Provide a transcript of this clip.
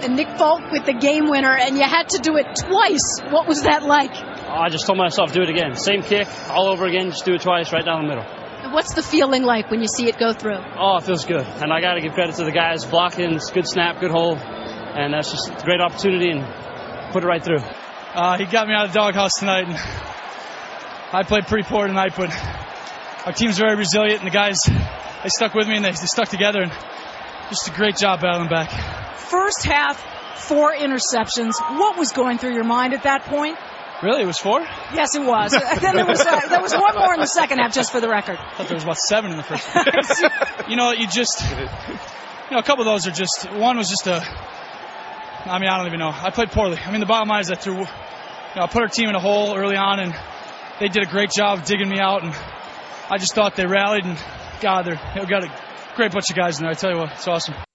and Nick Folk with the game winner, and you had to do it twice. What was that like? I just told myself, do it again. Same kick, all over again, just do it twice, right down the middle. And what's the feeling like when you see it go through? Oh, it feels good. And I got to give credit to the guys blocking. It's good snap, good hold. And that's just a great opportunity and put it right through. He got me out of the doghouse tonight. And I played pretty poor tonight, but our team's very resilient, and the guys, they stuck with me, and they stuck together, and just a great job battling back. First half, 4 interceptions. What was going through your mind at that point? Really? It was 4? Yes, it was. Then there was one more in the second half, just for the record. I thought there was about 7 in the first half. A couple of those are just, one was just I don't even know. I played poorly. The bottom line is I put our team in a hole early on, and they did a great job of digging me out, and I just thought they rallied, and God, they've got a great bunch of guys in there. I tell you what, it's awesome.